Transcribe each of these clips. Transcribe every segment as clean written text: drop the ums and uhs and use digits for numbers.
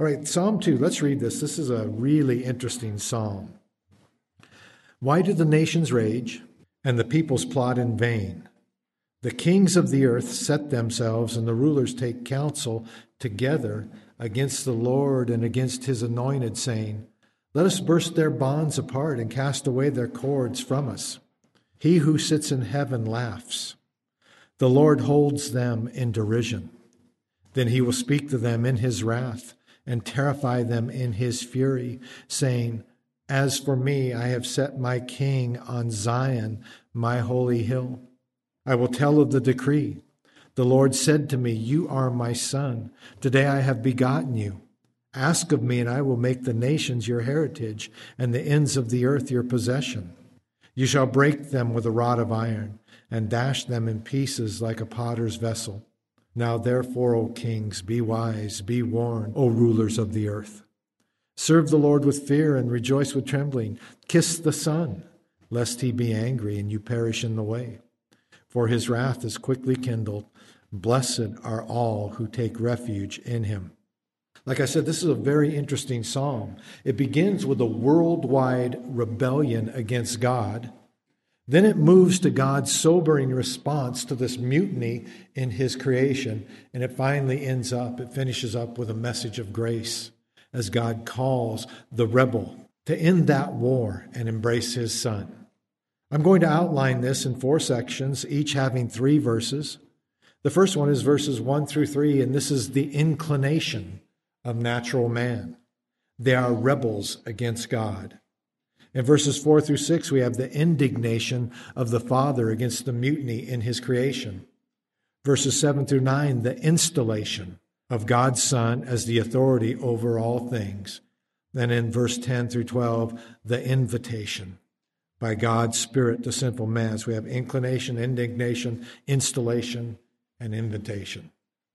All right, Psalm 2, let's read this. This is a really interesting psalm. Why do the nations rage and the peoples plot in vain? The kings of the earth set themselves, and the rulers take counsel together against the Lord and against his anointed, saying, let us burst their bonds apart and cast away their cords from us. He who sits in heaven laughs. The Lord holds them in derision. Then he will speak to them in his wrath and terrify them in his fury, saying, as for me, I have set my king on Zion, my holy hill. I will tell of the decree. The Lord said to me, you are my son. Today I have begotten you. Ask of me, and I will make the nations your heritage, and the ends of the earth your possession. You shall break them with a rod of iron, and dash them in pieces like a potter's vessel. Now therefore, O kings, be wise, be warned, O rulers of the earth. Serve the Lord with fear, and rejoice with trembling. Kiss the Son, lest he be angry, and you perish in the way. For his wrath is quickly kindled. Blessed are all who take refuge in him. Like I said, this is a very interesting psalm. It begins with a worldwide rebellion against God. Then it moves to God's sobering response to this mutiny in his creation. And it finishes up with a message of grace as God calls the rebel to end that war and embrace his son. I'm going to outline this in 4 sections, each having 3 verses. The first one is verses 1 through 3, and this is the inclination of natural man. They are rebels against God. In verses 4 through 6, we have the indignation of the Father against the mutiny in his creation. Verses 7 through 9, the installation of God's Son as the authority over all things. Then in verse 10 through 12, the invitation by God's Spirit to sinful man. So we have inclination, indignation, installation, and invitation.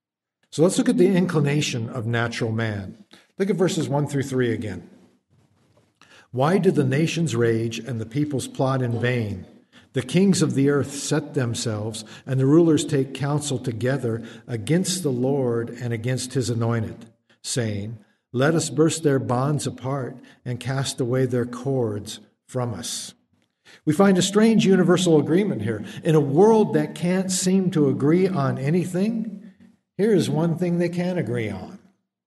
So let's look at the inclination of natural man. Look at verses 1 through 3 again. Why do the nations rage and the peoples plot in vain? The kings of the earth set themselves, and the rulers take counsel together against the Lord and against his anointed, saying, let us burst their bonds apart and cast away their cords from us. We find a strange universal agreement here. In a world that can't seem to agree on anything, here is one thing they can agree on.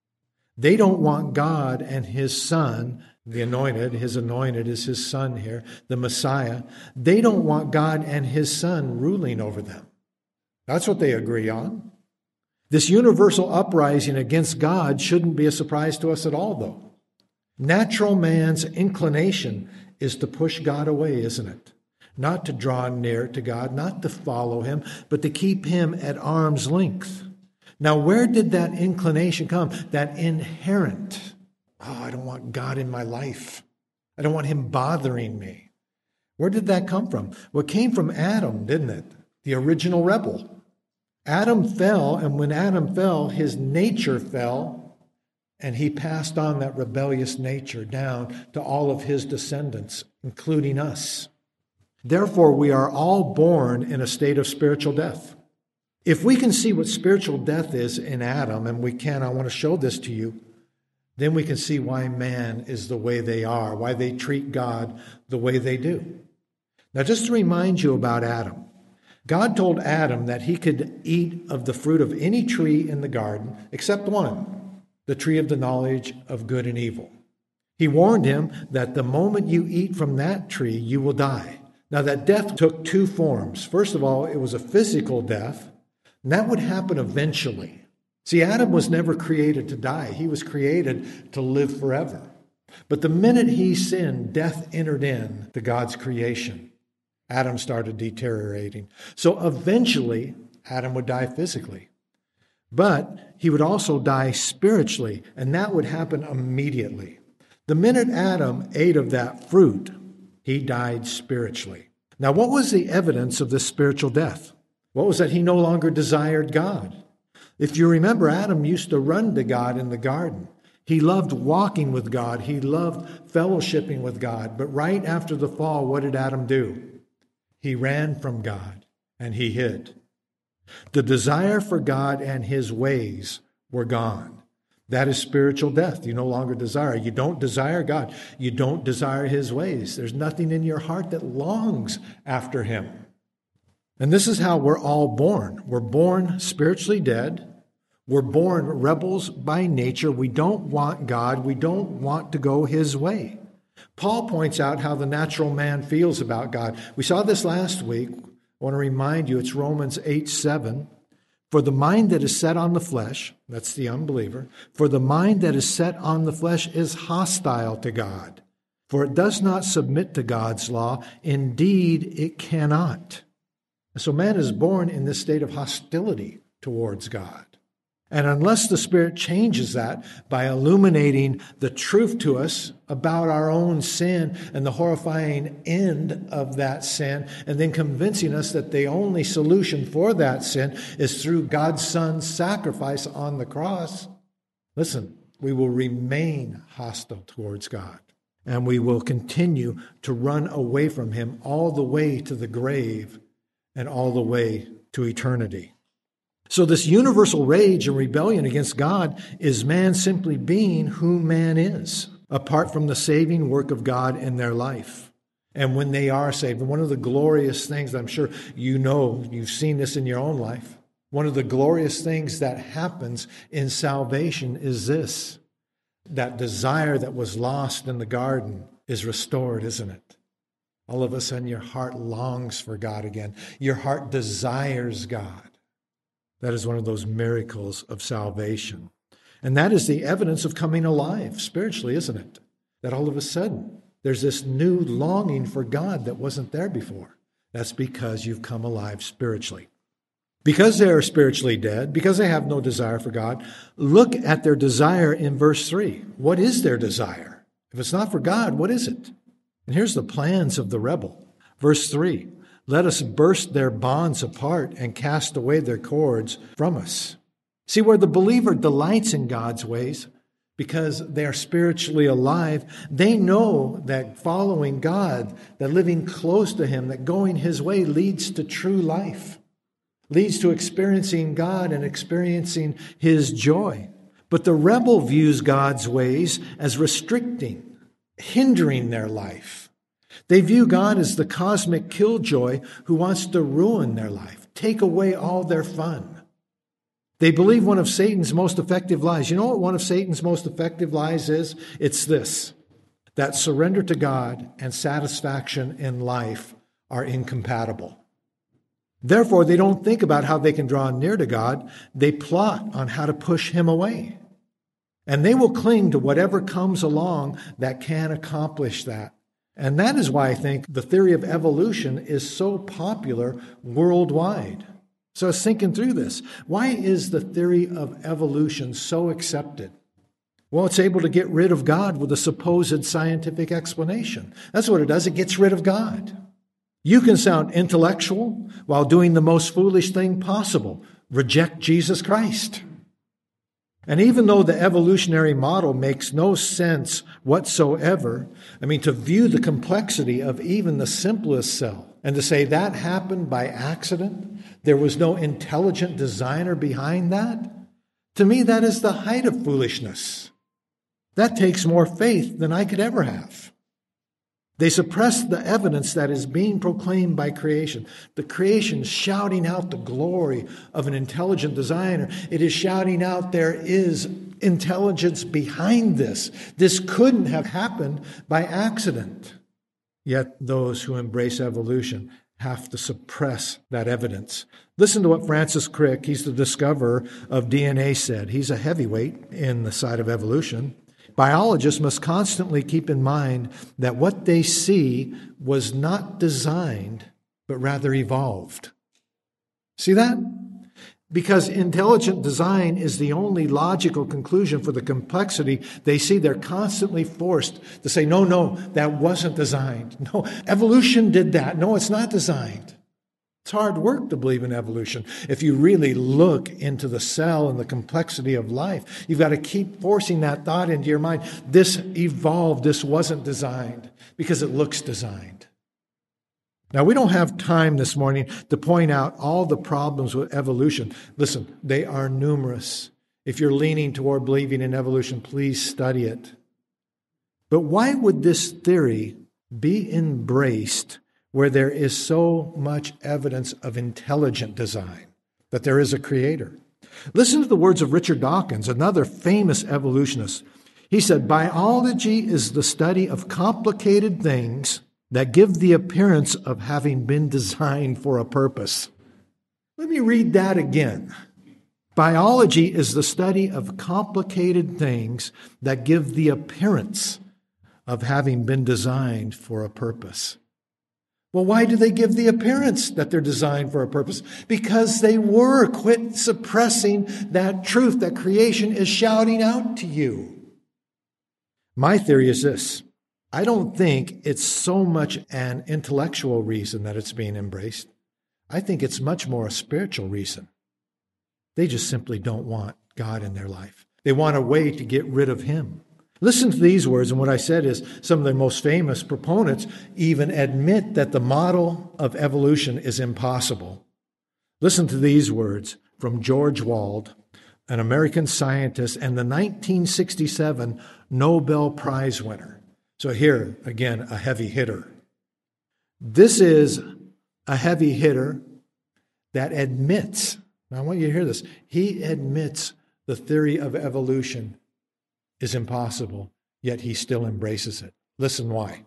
They don't want God and his Son, the anointed, his anointed is his Son here, the Messiah. They don't want God and his Son ruling over them. That's what they agree on. This universal uprising against God shouldn't be a surprise to us at all, though. Natural man's inclination is to push God away, isn't it? Not to draw near to God, not to follow him, but to keep him at arm's length. Now, where did that inclination come? That inherent, I don't want God in my life. I don't want him bothering me. Where did that come from? Well, it came from Adam, didn't it? The original rebel. Adam fell, and when Adam fell, his nature fell, and he passed on that rebellious nature down to all of his descendants, including us. Therefore, we are all born in a state of spiritual death. If we can see what spiritual death is in Adam, and we can, I want to show this to you, then we can see why man is the way they are, why they treat God the way they do. Now, just to remind you about Adam, God told Adam that he could eat of the fruit of any tree in the garden except one, the tree of the knowledge of good and evil. He warned him that the moment you eat from that tree, you will die. Now, that death took 2 forms. First of all, it was a physical death, and that would happen eventually. See, Adam was never created to die. He was created to live forever. But the minute he sinned, death entered in to God's creation. Adam started deteriorating. So eventually, Adam would die physically. But he would also die spiritually, and that would happen immediately. The minute Adam ate of that fruit, he died spiritually. Now, what was the evidence of this spiritual death? What was that? He no longer desired God. If you remember, Adam used to run to God in the garden. He loved walking with God. He loved fellowshipping with God. But right after the fall, what did Adam do? He ran from God and he hid. The desire for God and his ways were gone. That is spiritual death. You no longer desire. You don't desire God. You don't desire his ways. There's nothing in your heart that longs after him. And this is how we're all born. We're born spiritually dead. We're born rebels by nature. We don't want God. We don't want to go his way. Paul points out how the natural man feels about God. We saw this last week. I want to remind you, it's Romans 8:7. For the mind that is set on the flesh, that's the unbeliever, for the mind that is set on the flesh is hostile to God, for it does not submit to God's law. Indeed, it cannot. So man is born in this state of hostility towards God. And unless the Spirit changes that by illuminating the truth to us about our own sin and the horrifying end of that sin, and then convincing us that the only solution for that sin is through God's Son's sacrifice on the cross, listen, we will remain hostile towards God. And we will continue to run away from him all the way to the grave and all the way to eternity. So this universal rage and rebellion against God is man simply being who man is, apart from the saving work of God in their life. And when they are saved, and one of the glorious things, I'm sure you know, you've seen this in your own life, one of the glorious things that happens in salvation is this: that desire that was lost in the garden is restored, isn't it? All of a sudden your heart longs for God again. Your heart desires God. That is one of those miracles of salvation. And that is the evidence of coming alive spiritually, isn't it? That all of a sudden there's this new longing for God that wasn't there before. That's because you've come alive spiritually. Because they are spiritually dead, because they have no desire for God, look at their desire in verse 3. What is their desire? If it's not for God, what is it? And here's the plans of the rebel. Verse 3. Let us burst their bonds apart and cast away their cords from us. See, where the believer delights in God's ways, because they are spiritually alive, they know that following God, that living close to him, that going his way leads to true life, leads to experiencing God and experiencing his joy. But the rebel views God's ways as restricting, hindering their life. They view God as the cosmic killjoy who wants to ruin their life, take away all their fun. They believe one of Satan's most effective lies. You know what one of Satan's most effective lies is? It's this: that surrender to God and satisfaction in life are incompatible. Therefore, they don't think about how they can draw near to God. They plot on how to push him away. And they will cling to whatever comes along that can accomplish that. And that is why I think the theory of evolution is so popular worldwide. So I was thinking through this. Why is the theory of evolution so accepted? Well, it's able to get rid of God with a supposed scientific explanation. That's what it does. It gets rid of God. You can sound intellectual while doing the most foolish thing possible: reject Jesus Christ. And even though the evolutionary model makes no sense whatsoever, to view the complexity of even the simplest cell and to say that happened by accident, there was no intelligent designer behind that, to me that is the height of foolishness. That takes more faith than I could ever have. They suppress the evidence that is being proclaimed by creation. The creation shouting out the glory of an intelligent designer. It is shouting out there is intelligence behind this. This couldn't have happened by accident. Yet those who embrace evolution have to suppress that evidence. Listen to what Francis Crick, he's the discoverer of DNA, said. He's a heavyweight in the side of evolution. Biologists must constantly keep in mind that what they see was not designed, but rather evolved. See that? Because intelligent design is the only logical conclusion for the complexity they see, they're constantly forced to say, no, that wasn't designed. No, evolution did that. No, it's not designed. It's hard work to believe in evolution. If you really look into the cell and the complexity of life, you've got to keep forcing that thought into your mind. This evolved, this wasn't designed, because it looks designed. Now, we don't have time this morning to point out all the problems with evolution. Listen, they are numerous. If you're leaning toward believing in evolution, please study it. But why would this theory be embraced where there is so much evidence of intelligent design, that there is a creator? Listen to the words of Richard Dawkins, another famous evolutionist. He said, "Biology is the study of complicated things that give the appearance of having been designed for a purpose." Let me read that again. Biology is the study of complicated things that give the appearance of having been designed for a purpose. Well, why do they give the appearance that they're designed for a purpose? Because they were. Quit suppressing that truth that creation is shouting out to you. My theory is this. I don't think it's so much an intellectual reason that it's being embraced. I think it's much more a spiritual reason. They just simply don't want God in their life. They want a way to get rid of Him. Listen to these words, and what I said is some of the most famous proponents even admit that the model of evolution is impossible. Listen to these words from George Wald, an American scientist and the 1967 Nobel Prize winner. So here, again, a heavy hitter. This is a heavy hitter that admits, now I want you to hear this, he admits the theory of evolution is impossible, yet he still embraces it. Listen why.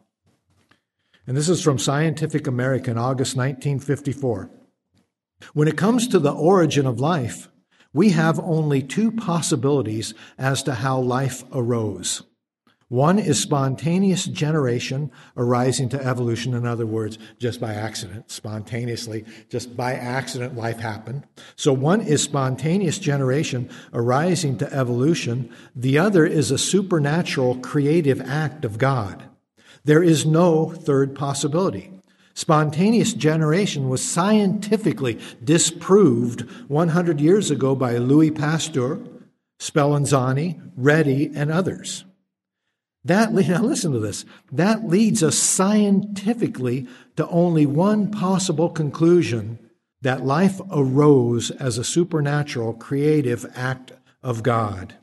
And this is from Scientific American, August 1954. When it comes to the origin of life, we have only two possibilities as to how life arose. One is spontaneous generation arising to evolution. In other words, just by accident, spontaneously, just by accident, life happened. So one is spontaneous generation arising to evolution. The other is a supernatural creative act of God. There is no third possibility. Spontaneous generation was scientifically disproved 100 years ago by Louis Pasteur, Spallanzani, Redi, and others. Now listen to this. That leads us scientifically to only one possible conclusion, that life arose as a supernatural creative act of God.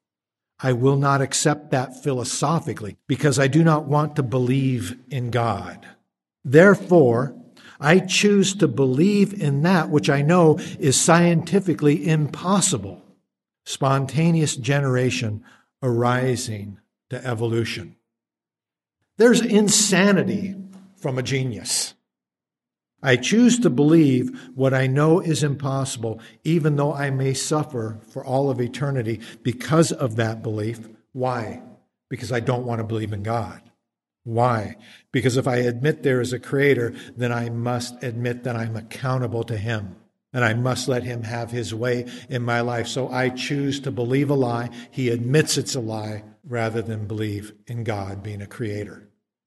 I will not accept that philosophically because I do not want to believe in God. Therefore, I choose to believe in that which I know is scientifically impossible. Spontaneous generation arising to evolution. There's insanity from a genius. I choose to believe what I know is impossible, even though I may suffer for all of eternity because of that belief. Why? Because I don't want to believe in God. Why? Because if I admit there is a creator, then I must admit that I'm accountable to Him. And I must let Him have His way in my life. So I choose to believe a lie. He admits it's a lie rather than believe in God being a creator.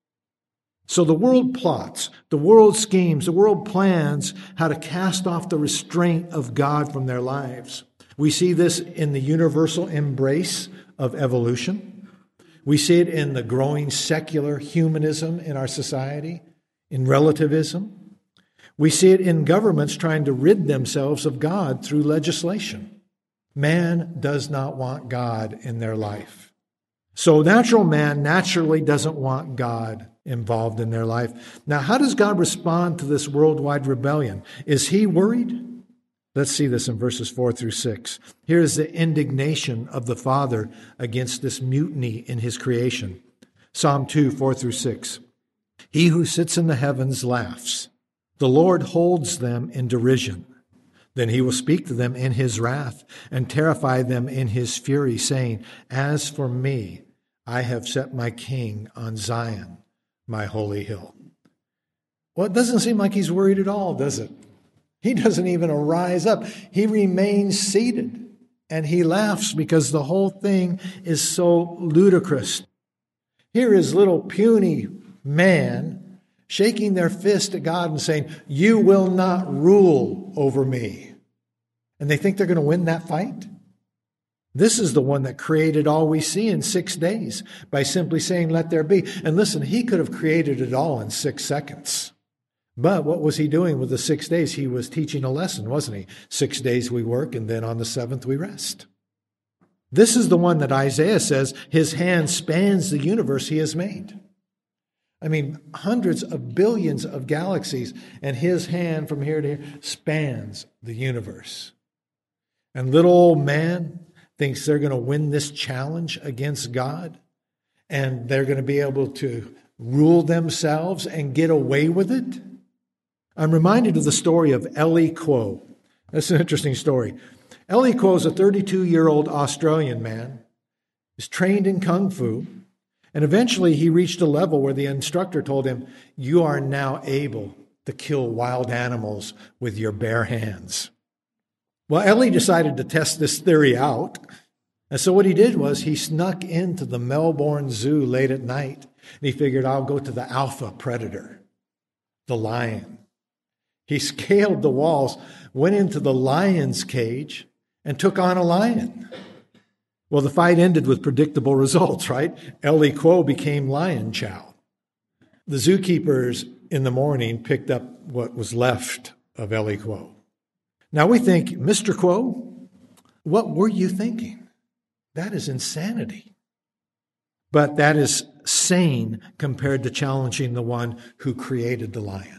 So the world plots, the world schemes, the world plans how to cast off the restraint of God from their lives. We see this in the universal embrace of evolution. We see it in the growing secular humanism in our society, in relativism. We see it in governments trying to rid themselves of God through legislation. Man does not want God in their life. So natural man naturally doesn't want God involved in their life. Now, how does God respond to this worldwide rebellion? Is He worried? Let's see this in verses 4 through 6. Here is the indignation of the Father against this mutiny in His creation. Psalm 2, 4 through 6. He who sits in the heavens laughs. The Lord holds them in derision. Then He will speak to them in His wrath and terrify them in His fury, saying, "As for me, I have set my king on Zion, my holy hill." Well, it doesn't seem like He's worried at all, does it? He doesn't even rise up. He remains seated, and He laughs because the whole thing is so ludicrous. Here is little puny man shaking their fist at God and saying, "You will not rule over me." And they think they're going to win that fight? This is the one that created all we see in 6 days by simply saying, "Let there be." And listen, He could have created it all in 6 seconds. But what was He doing with the 6 days? He was teaching a lesson, wasn't He? 6 days we work, and then on the seventh we rest. This is the one that Isaiah says his hand spans the universe he has made. I mean, hundreds of billions of galaxies, and his hand from here to here spans the universe. And little old man thinks they're going to win this challenge against God, and they're going to be able to rule themselves and get away with it. I'm reminded of the story of Eli Quo. That's an interesting story. Eli Quo is a 32-year-old Australian man. He's trained in Kung Fu. And eventually he reached a level where the instructor told him, you are now able to kill wild animals with your bare hands. Well, Eli decided to test this theory out. And so what he did was he snuck into the Melbourne Zoo late at night. And he figured, I'll go to the alpha predator, the lion. He scaled the walls, went into the lion's cage, and took on a lion. Well, the fight ended with predictable results, right? Eli Quo became Lion Chow. The zookeepers in the morning picked up what was left of Eli Quo. Now we think, Mr. Quo, what were you thinking? That is insanity. But that is sane compared to challenging the one who created the lion.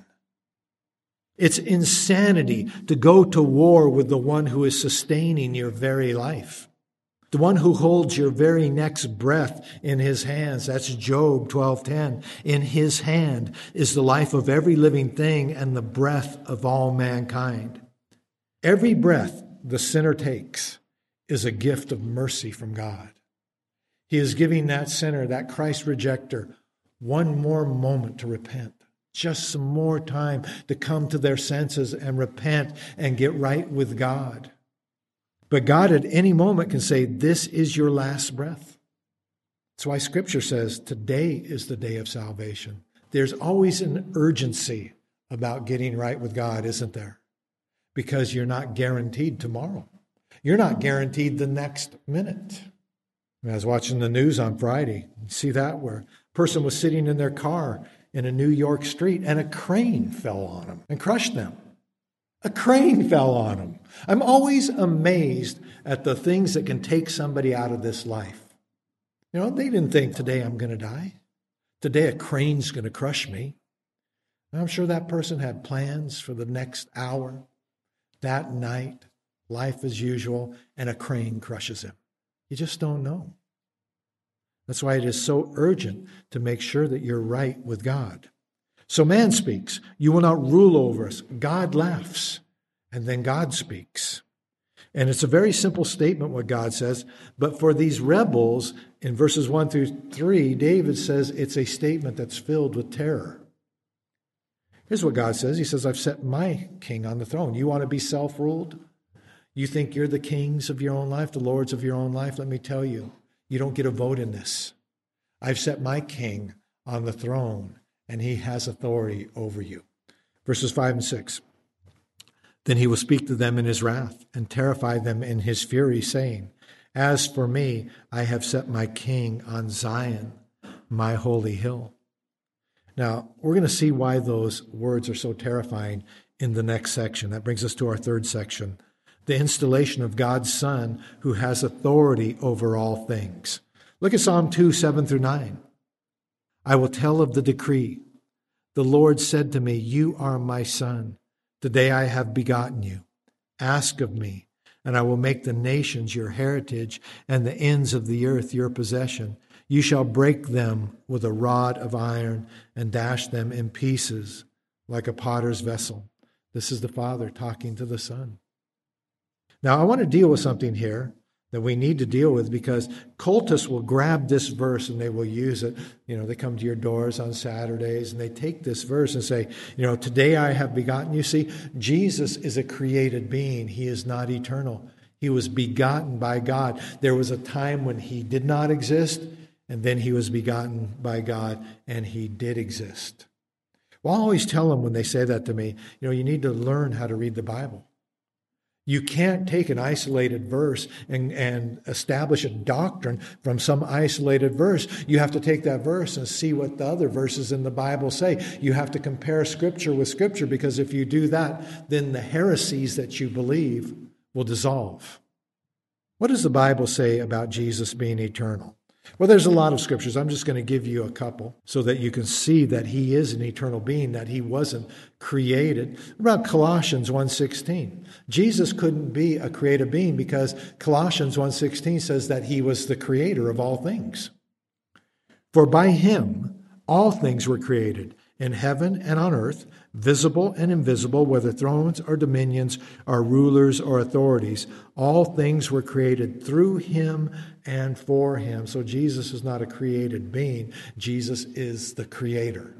It's insanity to go to war with the one who is sustaining your very life. The one who holds your very next breath in his hands. That's Job 12:10. In his hand is the life of every living thing and the breath of all mankind. Every breath the sinner takes is a gift of mercy from God. He is giving that sinner, that Christ rejecter, one more moment to repent. Just some more time to come to their senses and repent and get right with God. But God at any moment can say, this is your last breath. That's why Scripture says today is the day of salvation. There's always an urgency about getting right with God, isn't there? Because you're not guaranteed tomorrow. You're not guaranteed the next minute. I was watching the news on Friday. You see that? Where a person was sitting in their car in a New York street and a crane fell on them and crushed them. A crane fell on them. I'm always amazed at the things that can take somebody out of this life. You know, they didn't think today I'm going to die. Today a crane's going to crush me. And I'm sure that person had plans for the next hour, that night, life as usual, and a crane crushes him. You just don't know. That's why it is so urgent to make sure that you're right with God. So man speaks, you will not rule over us. God laughs, and then God speaks. And it's a very simple statement what God says, but for these rebels, in verses 1 through 3, David says it's a statement that's filled with terror. Here's what God says. He says, I've set my king on the throne. You want to be self-ruled? You think you're the kings of your own life, the lords of your own life? Let me tell you, you don't get a vote in this. I've set my king on the throne, and he has authority over you. Verses 5 and 6. Then he will speak to them in his wrath and terrify them in his fury, saying, as for me, I have set my king on Zion, my holy hill. Now, we're going to see why those words are so terrifying in the next section. That brings us to our third section, the installation of God's Son who has authority over all things. Look at Psalm 2, 7 through 9. I will tell of the decree. The Lord said to me, you are my son. Today I have begotten you. Ask of me, and I will make the nations your heritage and the ends of the earth your possession. You shall break them with a rod of iron and dash them in pieces like a potter's vessel. This is the Father talking to the Son. Now, I want to deal with something here that we need to deal with because cultists will grab this verse and they will use it. You know, they come to your doors on Saturdays and they take this verse and say, you know, today I have begotten you. See, Jesus is a created being. He is not eternal. He was begotten by God. There was a time when he did not exist, and then he was begotten by God, and he did exist. Well, I always tell them when they say that to me, you know, you need to learn how to read the Bible. You can't take an isolated verse and establish a doctrine from some isolated verse. You have to take that verse and see what the other verses in the Bible say. You have to compare Scripture with Scripture, because if you do that, then the heresies that you believe will dissolve. What does the Bible say about Jesus being eternal? Well, there's a lot of scriptures. I'm just going to give you a couple so that you can see that he is an eternal being, that he wasn't created. What about Colossians 1:16? Jesus couldn't be a created being because Colossians 1:16 says that he was the creator of all things. For by him all things were created, in heaven and on earth, visible and invisible, whether thrones or dominions or rulers or authorities. All things were created through him and for him. So Jesus is not a created being. Jesus is the creator.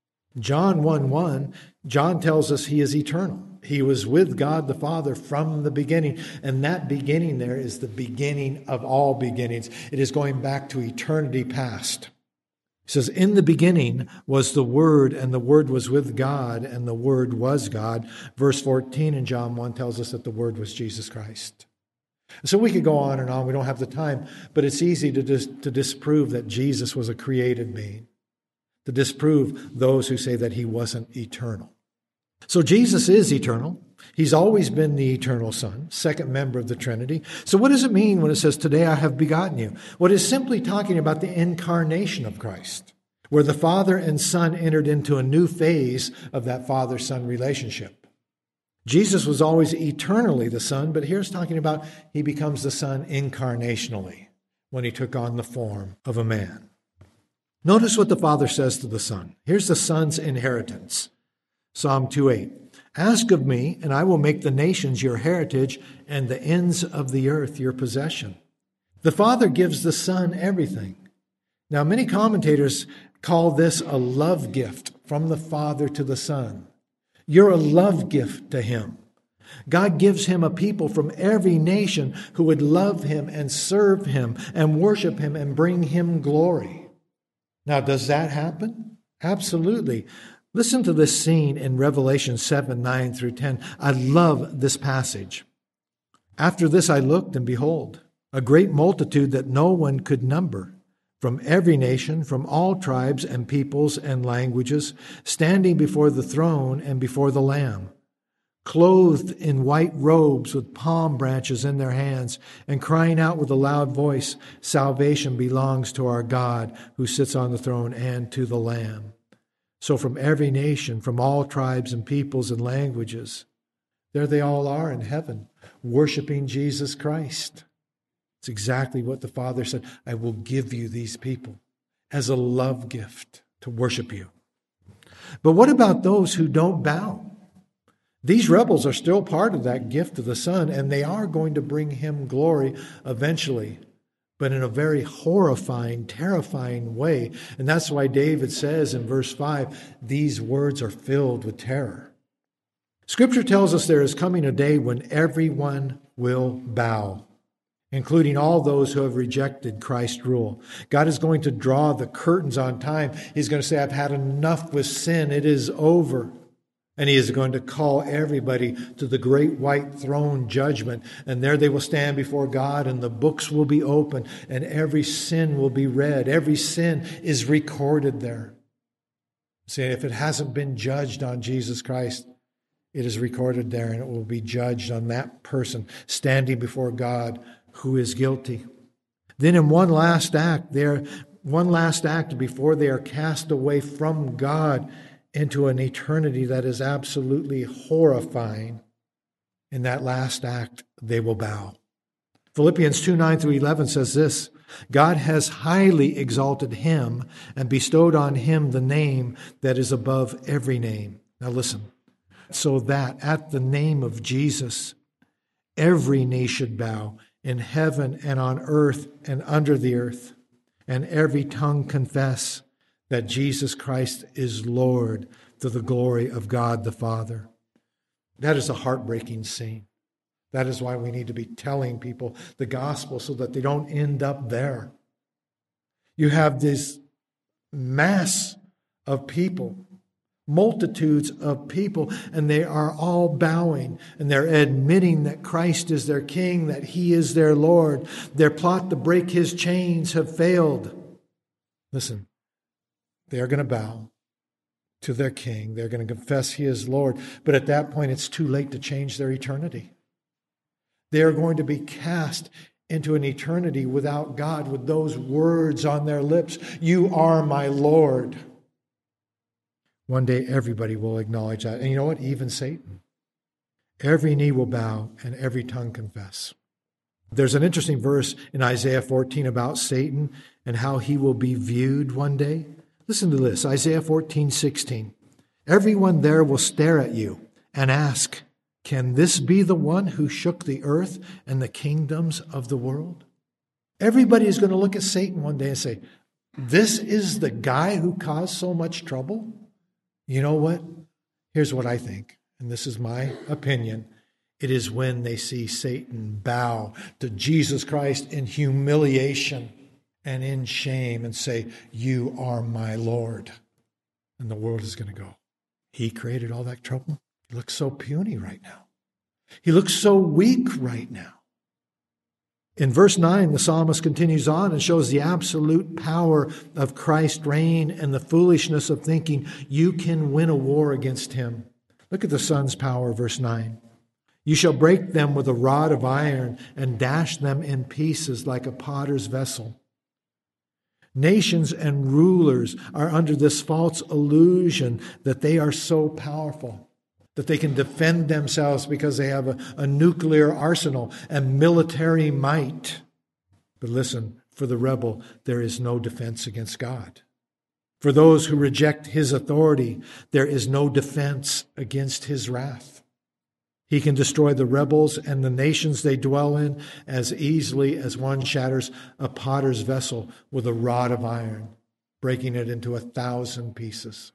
John 1:1, John tells us he is eternal. He was with God the Father from the beginning. And that beginning there is the beginning of all beginnings. It is going back to eternity past. It says, in the beginning was the Word, and the Word was with God, and the Word was God. Verse 14 in John 1 tells us that the Word was Jesus Christ. So we could go on and on. We don't have the time, but it's easy to disprove that Jesus was a created being, to disprove those who say that he wasn't eternal. So Jesus is eternal. He's always been the eternal Son, second member of the Trinity. So what does it mean when it says, today I have begotten you? Well, it is simply talking about the incarnation of Christ, where the Father and Son entered into a new phase of that Father-Son relationship. Jesus was always eternally the Son, but here's talking about he becomes the Son incarnationally when he took on the form of a man. Notice what the Father says to the Son. Here's the Son's inheritance. Psalm 2:8. Ask of me, and I will make the nations your heritage and the ends of the earth your possession. The Father gives the Son everything. Now, many commentators call this a love gift from the Father to the Son. You're a love gift to him. God gives him a people from every nation who would love him and serve him and worship him and bring him glory. Now, does that happen? Absolutely. Listen to this scene in Revelation 7:9 through 10. I love this passage. After this I looked, and behold, a great multitude that no one could number, from every nation, from all tribes and peoples and languages, standing before the throne and before the Lamb, clothed in white robes with palm branches in their hands, and crying out with a loud voice, salvation belongs to our God who sits on the throne and to the Lamb. So from every nation, from all tribes and peoples and languages, there they all are in heaven, worshiping Jesus Christ. It's exactly what the Father said. I will give you these people as a love gift to worship you. But what about those who don't bow? These rebels are still part of that gift of the Son, and they are going to bring him glory eventually, but in a very horrifying, terrifying way. And that's why David says in verse 5, these words are filled with terror. Scripture tells us there is coming a day when everyone will bow, including all those who have rejected Christ's rule. God is going to draw the curtains on time. He's going to say, I've had enough with sin. It is over. And he is going to call everybody to the great white throne judgment. And there they will stand before God, and the books will be open, and every sin will be read. Every sin is recorded there. See, if it hasn't been judged on Jesus Christ, it is recorded there, and it will be judged on that person standing before God who is guilty. Then in one last act before they are cast away from God into an eternity that is absolutely horrifying, in that last act, they will bow. Philippians 2:9 through 11 says this, God has highly exalted him and bestowed on him the name that is above every name. Now listen, so that at the name of Jesus, every knee should bow in heaven and on earth and under the earth, and every tongue confess that Jesus Christ is Lord, to the glory of God the Father. That is a heartbreaking scene. That is why we need to be telling people the gospel so that they don't end up there. You have this mass of people, multitudes of people, and they are all bowing, and they're admitting that Christ is their King, that he is their Lord. Their plot to break his chains have failed. Listen. They are going to bow to their King. They're going to confess he is Lord. But at that point, it's too late to change their eternity. They are going to be cast into an eternity without God with those words on their lips. You are my Lord. One day everybody will acknowledge that. And you know what? Even Satan. Every knee will bow and every tongue confess. There's an interesting verse in Isaiah 14 about Satan and how he will be viewed one day. Listen to this, Isaiah 14:16. Everyone there will stare at you and ask, can this be the one who shook the earth and the kingdoms of the world? Everybody is going to look at Satan one day and say, this is the guy who caused so much trouble? You know what? Here's what I think, and this is my opinion. It is when they see Satan bow to Jesus Christ in humiliation and in shame and say, you are my Lord. And the world is going to go, he created all that trouble? He looks so puny right now. He looks so weak right now. In verse 9, the psalmist continues on and shows the absolute power of Christ's reign and the foolishness of thinking you can win a war against him. Look at the Son's power, verse 9. You shall break them with a rod of iron and dash them in pieces like a potter's vessel. Nations and rulers are under this false illusion that they are so powerful, that they can defend themselves because they have a nuclear arsenal and military might. But listen, for the rebel, there is no defense against God. For those who reject his authority, there is no defense against his wrath. He can destroy the rebels and the nations they dwell in as easily as one shatters a potter's vessel with a rod of iron, breaking it into 1,000 pieces.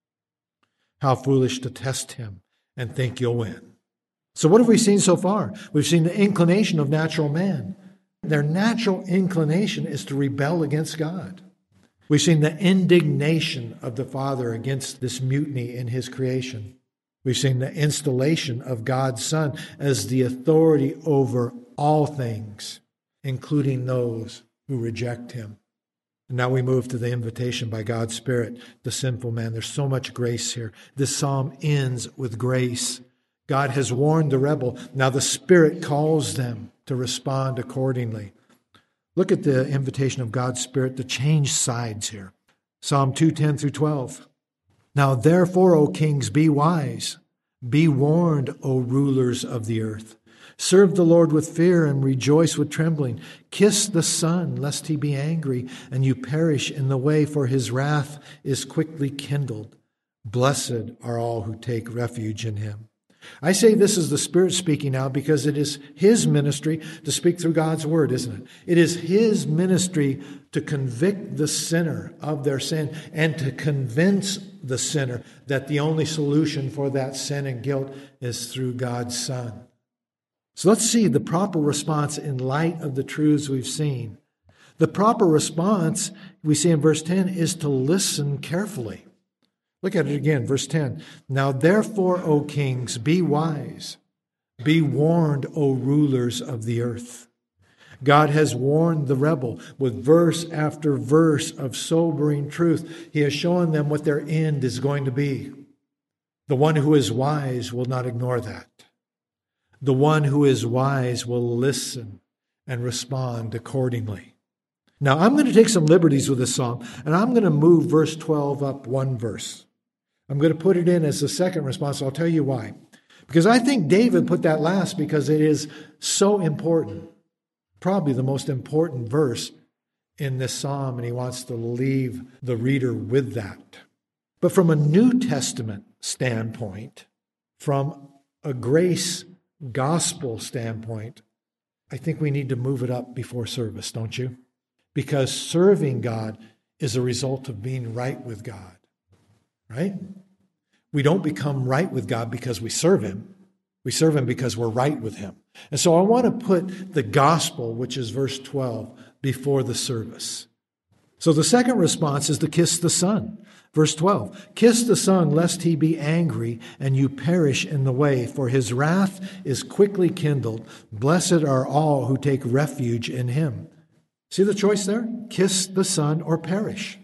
How foolish to test him and think you'll win. So what have we seen so far? We've seen the inclination of natural man. Their natural inclination is to rebel against God. We've seen the indignation of the Father against this mutiny in his creation. We've seen the installation of God's Son as the authority over all things, including those who reject him. And now we move to the invitation by God's Spirit, the sinful man. There's so much grace here. This psalm ends with grace. God has warned the rebel. Now the Spirit calls them to respond accordingly. Look at the invitation of God's Spirit to change sides here. Psalm 2:10 through 12. Now therefore, O kings, be wise. Be warned, O rulers of the earth. Serve the Lord with fear and rejoice with trembling. Kiss the Son, lest he be angry and you perish in the way, for his wrath is quickly kindled. Blessed are all who take refuge in him. I say this is the Spirit speaking now because it is his ministry to speak through God's word, isn't it? It is his ministry to convict the sinner of their sin and to convince the sinner that the only solution for that sin and guilt is through God's Son. So let's see the proper response in light of the truths we've seen. The proper response, we see in verse 10, is to listen carefully. Look at it again, verse 10. Now therefore, O kings, be wise. Be warned, O rulers of the earth. God has warned the rebel with verse after verse of sobering truth. He has shown them what their end is going to be. The one who is wise will not ignore that. The one who is wise will listen and respond accordingly. Now, I'm going to take some liberties with this psalm, and I'm going to move verse 12 up one verse. I'm going to put it in as the second response. I'll tell you why. Because I think David put that last because it is so important. Probably the most important verse in this psalm, and he wants to leave the reader with that. But from a New Testament standpoint, from a grace gospel standpoint, I think we need to move it up before service, don't you? Because serving God is a result of being right with God. Right? We don't become right with God because we serve him. We serve him because we're right with him. And so I want to put the gospel, which is verse 12, before the service. So the second response is to kiss the Son. Verse 12, kiss the Son lest he be angry and you perish in the way, for his wrath is quickly kindled. Blessed are all who take refuge in him. See the choice there? Kiss the Son or perish.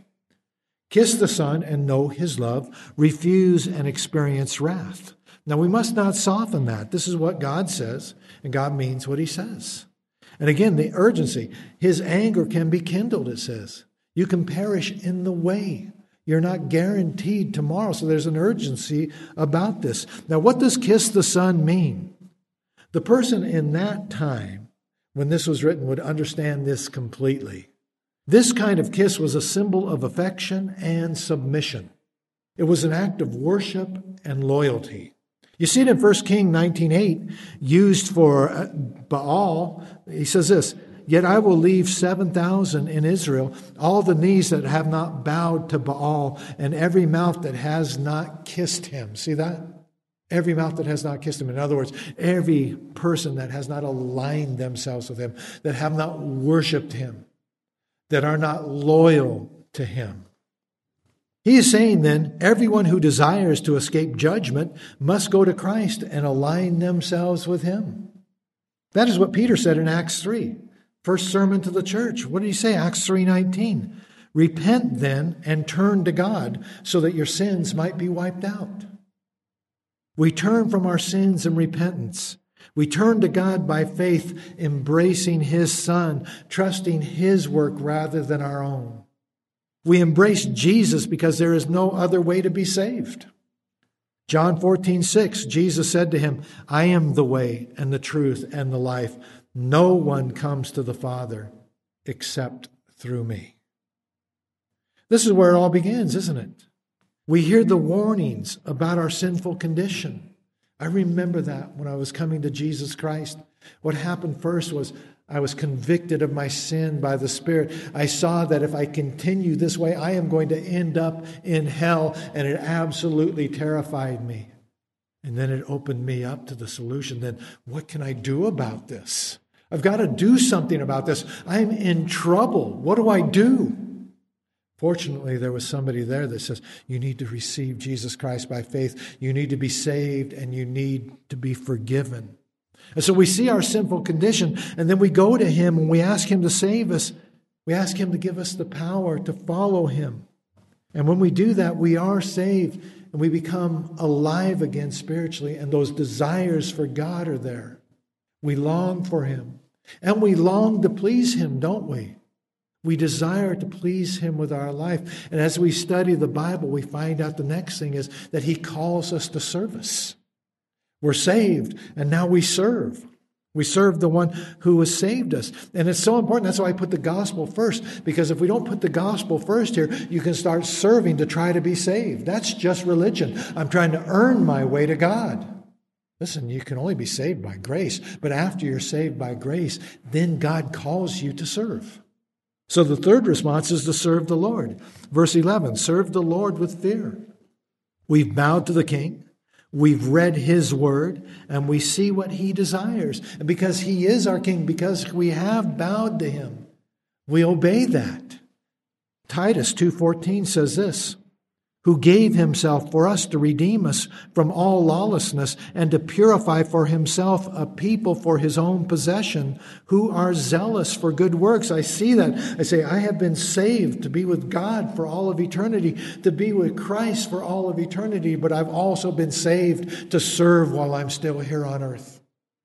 Kiss the Son and know his love. Refuse and experience wrath. Now we must not soften that. This is what God says, and God means what he says. And again, the urgency. His anger can be kindled, it says. You can perish in the way. You're not guaranteed tomorrow. So there's an urgency about this. Now, what does kiss the Son mean? The person in that time, when this was written, would understand this completely. This kind of kiss was a symbol of affection and submission. It was an act of worship and loyalty. You see it in 1 Kings 19:8, used for Baal. He says this, "Yet I will leave 7,000 in Israel, all the knees that have not bowed to Baal, and every mouth that has not kissed him." See that? Every mouth that has not kissed him. In other words, every person that has not aligned themselves with him, that have not worshiped him, that are not loyal to him. He is saying then, everyone who desires to escape judgment must go to Christ and align themselves with him. That is what Peter said in Acts 3. First sermon to the church. What did he say? Acts 3:19. "Repent then and turn to God so that your sins might be wiped out." We turn from our sins in repentance. We turn to God by faith, embracing his Son, trusting his work rather than our own. We embrace Jesus because there is no other way to be saved. John 14:6, Jesus said to him, "I am the way and the truth and the life. No one comes to the Father except through me." This is where it all begins, isn't it? We hear the warnings about our sinful condition. I remember that when I was coming to Jesus Christ. What happened first was I was convicted of my sin by the Spirit. I saw that if I continue this way, I am going to end up in hell, and it absolutely terrified me. And then it opened me up to the solution. Then what can I do about this? I've got to do something about this. I'm in trouble. What do I do? Fortunately, there was somebody there that says, you need to receive Jesus Christ by faith. You need to be saved, and you need to be forgiven. And so we see our sinful condition, and then we go to him and we ask him to save us. We ask him to give us the power to follow him. And when we do that, we are saved, and we become alive again spiritually, and those desires for God are there. We long for him, and we long to please him, don't we? We desire to please him with our life. And as we study the Bible, we find out the next thing is that he calls us to service. We're saved, and now we serve. We serve the one who has saved us. And it's so important. That's why I put the gospel first. Because if we don't put the gospel first here, you can start serving to try to be saved. That's just religion. I'm trying to earn my way to God. Listen, you can only be saved by grace. But after you're saved by grace, then God calls you to serve. So the third response is to serve the Lord. Verse 11, serve the Lord with fear. We've bowed to the King. We've read his word, and we see what he desires. And because he is our King, because we have bowed to him, we obey that. Titus 2:14 says this, who gave himself for us to redeem us from all lawlessness and to purify for himself a people for his own possession who are zealous for good works. I see that. I say, I have been saved to be with God for all of eternity, to be with Christ for all of eternity, but I've also been saved to serve while I'm still here on earth.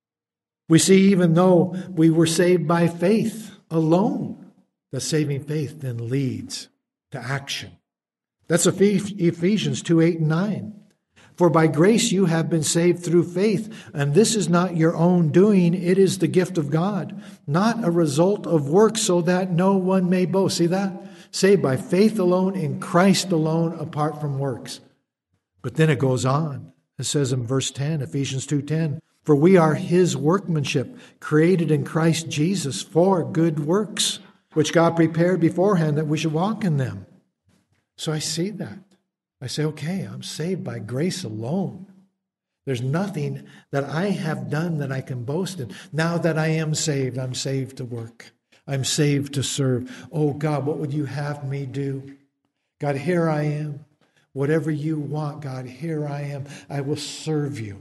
We see even though we were saved by faith alone, the saving faith then leads to action. That's Ephesians 2:8-9. For by grace you have been saved through faith, and this is not your own doing, it is the gift of God, not a result of works, so that no one may boast. See that? Saved by faith alone, in Christ alone, apart from works. But then it goes on. It says in verse 10, Ephesians 2:10, for we are his workmanship, created in Christ Jesus for good works, which God prepared beforehand that we should walk in them. So I see that. I say, okay, I'm saved by grace alone. There's nothing that I have done that I can boast in. Now that I am saved, I'm saved to work. I'm saved to serve. Oh God, what would you have me do? God, here I am. Whatever you want, God, here I am. I will serve you.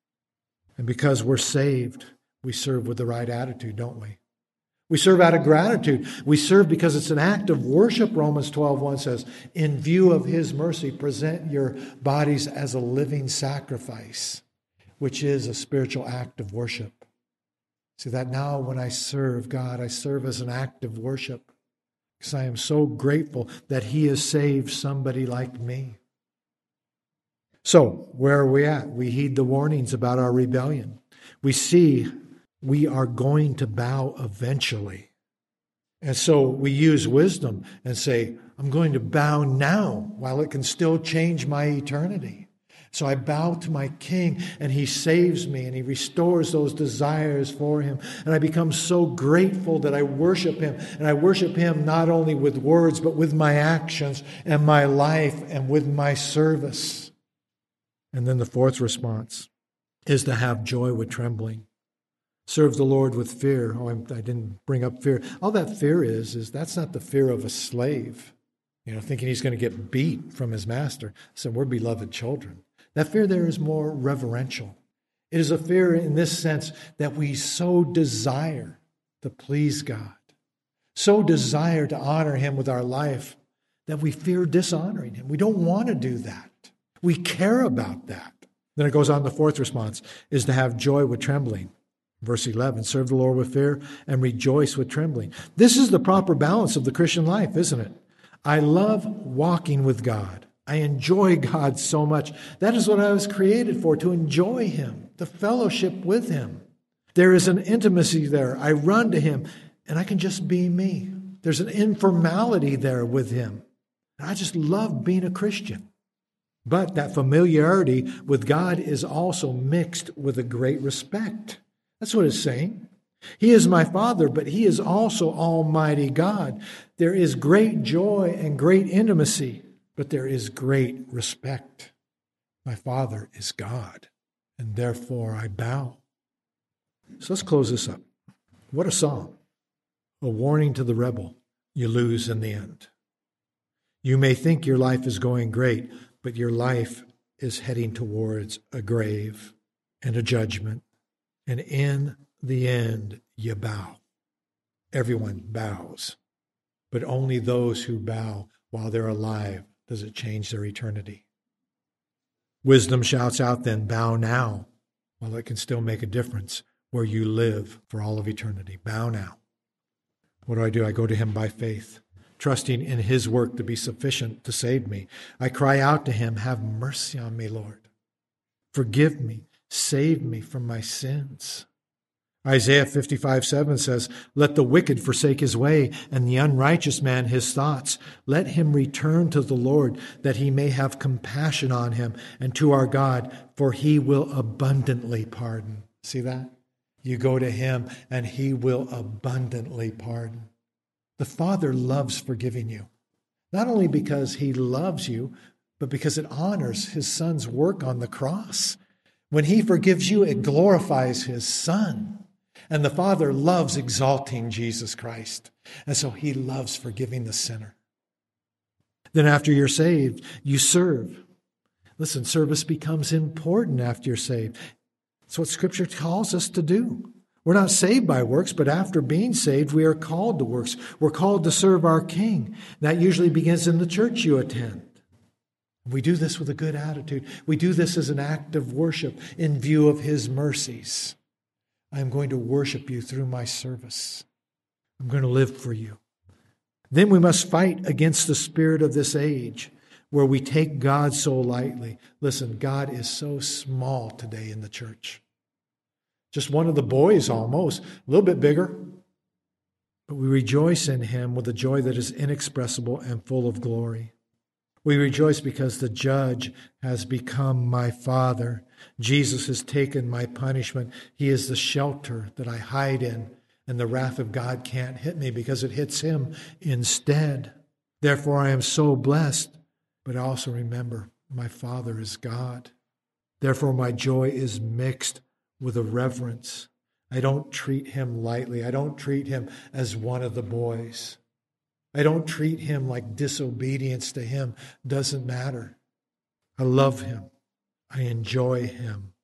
And because we're saved, we serve with the right attitude, don't we? We serve out of gratitude. We serve because it's an act of worship. Romans 12:1 says, in view of his mercy, present your bodies as a living sacrifice, which is a spiritual act of worship. So that now when I serve God, I serve as an act of worship because I am so grateful that he has saved somebody like me. So, where are we at? We heed the warnings about our rebellion. We see we are going to bow eventually. And so we use wisdom and say, I'm going to bow now while it can still change my eternity. So I bow to my King, and he saves me, and he restores those desires for him. And I become so grateful that I worship him. And I worship him not only with words, but with my actions and my life and with my service. And then the fourth response is to have joy with trembling. Serve the Lord with fear. Oh, I didn't bring up fear. All that fear is that's not the fear of a slave, thinking he's going to get beat from his master. So we're beloved children. That fear there is more reverential. It is a fear in this sense that we so desire to please God, so desire to honor him with our life that we fear dishonoring him. We don't want to do that. We care about that. Then it goes on, the fourth response is to have joy with trembling. Verse 11, serve the Lord with fear and rejoice with trembling. This is the proper balance of the Christian life, isn't it? I love walking with God. I enjoy God so much. That is what I was created for, to enjoy him, to fellowship with him. There is an intimacy there. I run to him and I can just be me. There's an informality there with him. And I just love being a Christian. But that familiarity with God is also mixed with a great respect. That's what it's saying. He is my Father, but he is also Almighty God. There is great joy and great intimacy, but there is great respect. My Father is God, and therefore I bow. So let's close this up. What a psalm. A warning to the rebel. You lose in the end. You may think your life is going great, but your life is heading towards a grave and a judgment. And in the end, you bow. Everyone bows. But only those who bow while they're alive does it change their eternity. Wisdom shouts out then, bow now, while it can still make a difference where you live for all of eternity. Bow now. What do? I go to him by faith, trusting in his work to be sufficient to save me. I cry out to him, have mercy on me, Lord. Forgive me. Save me from my sins. Isaiah 55:7 says, let the wicked forsake his way, and the unrighteous man his thoughts. Let him return to the Lord, that he may have compassion on him, and to our God, for he will abundantly pardon. See that? You go to him, and he will abundantly pardon. The Father loves forgiving you, not only because he loves you, but because it honors his Son's work on the cross. When he forgives you, it glorifies his Son. And the Father loves exalting Jesus Christ. And so he loves forgiving the sinner. Then after you're saved, you serve. Listen, service becomes important after you're saved. That's what Scripture calls us to do. We're not saved by works, but after being saved, we are called to works. We're called to serve our King. That usually begins in the church you attend. We do this with a good attitude. We do this as an act of worship in view of his mercies. I am going to worship you through my service. I'm going to live for you. Then we must fight against the spirit of this age where we take God so lightly. Listen, God is so small today in the church. Just one of the boys almost, a little bit bigger. But we rejoice in him with a joy that is inexpressible and full of glory. We rejoice because the judge has become my Father. Jesus has taken my punishment. He is the shelter that I hide in, and the wrath of God can't hit me because it hits him instead. Therefore, I am so blessed, but I also remember my Father is God. Therefore, my joy is mixed with a reverence. I don't treat him lightly. I don't treat him as one of the boys. I don't treat him like disobedience to him doesn't matter. I love him. I enjoy him.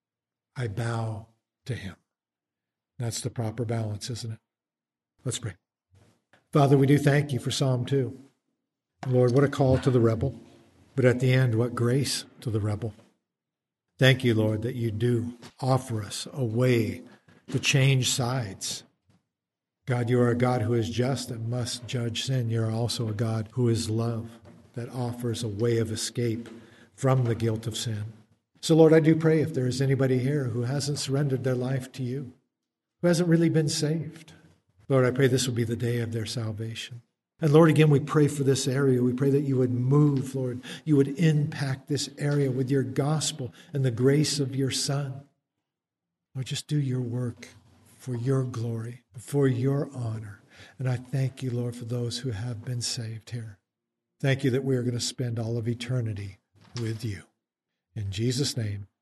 I bow to him. That's the proper balance, isn't it? Let's pray. Father, we do thank you for Psalm 2. Lord, what a call to the rebel, but at the end, what grace to the rebel. Thank you, Lord, that you do offer us a way to change sides. God, you are a God who is just and must judge sin. You're also a God who is love, that offers a way of escape from the guilt of sin. So, Lord, I do pray if there is anybody here who hasn't surrendered their life to you, who hasn't really been saved, Lord, I pray this will be the day of their salvation. And Lord, again, we pray for this area. We pray that you would move, Lord. You would impact this area with your gospel and the grace of your Son. Lord, just do your work for your glory, for your honor. And I thank you, Lord, for those who have been saved here. Thank you that we are going to spend all of eternity with you. In Jesus' name,